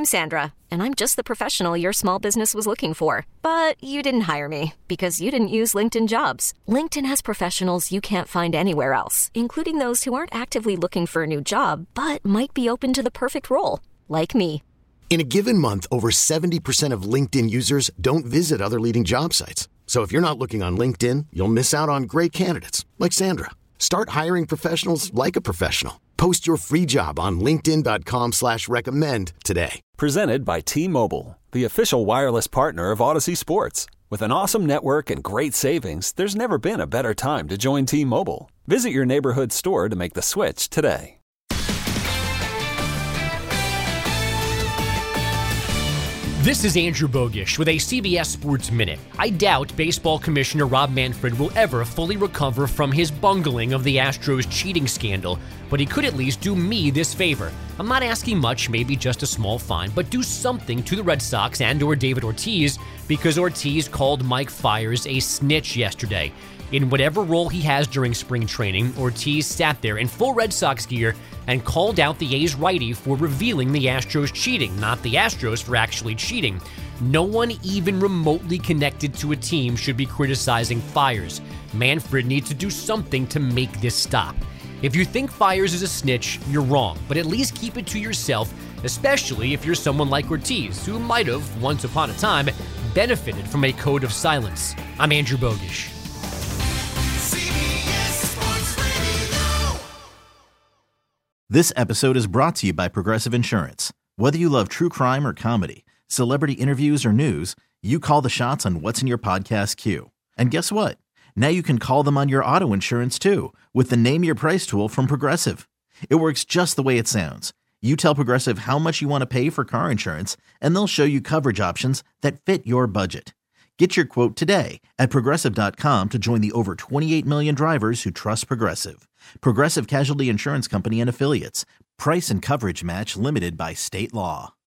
I'm Sandra, and I'm just the professional your small business was looking for. But you didn't hire me because you didn't use LinkedIn Jobs. LinkedIn has professionals you can't find anywhere else, including those who aren't actively looking for a new job, but might be open to the perfect role, like me. In a given month, over 70% of LinkedIn users don't visit other leading job sites. So if you're not looking on LinkedIn, you'll miss out on great candidates like Sandra. Start hiring professionals like a professional. Post your free job on linkedin.com/recommend today. Presented by T-Mobile, the official wireless partner of Odyssey Sports. With an awesome network and great savings, there's never been a better time to join T-Mobile. Visit your neighborhood store to make the switch today. This is Andrew Bogish with a CBS Sports Minute. I doubt Baseball Commissioner Rob Manfred will ever fully recover from his bungling of the Astros cheating scandal, but he could at least do me this favor. I'm not asking much, maybe just a small fine, but do something to the Red Sox and or David Ortiz, because Ortiz called Mike Fiers a snitch yesterday. In whatever role he has during spring training, Ortiz sat there in full Red Sox gear and called out the A's righty for revealing the Astros cheating, not the Astros for actually cheating. No one even remotely connected to a team should be criticizing Fiers. Manfred needs to do something to make this stop. If you think Fiers is a snitch, you're wrong, but at least keep it to yourself, especially if you're someone like Ortiz, who might have, once upon a time, benefited from a code of silence. I'm Andrew Bogish. This episode is brought to you by Progressive Insurance. Whether you love true crime or comedy, celebrity interviews or news, you call the shots on what's in your podcast queue. And guess what? Now you can call them on your auto insurance too with the Name Your Price tool from Progressive. It works just the way it sounds. You tell Progressive how much you want to pay for car insurance, and they'll show you coverage options that fit your budget. Get your quote today at Progressive.com to join the over 28 million drivers who trust Progressive. Progressive Casualty Insurance Company and Affiliates. Price and coverage match limited by state law.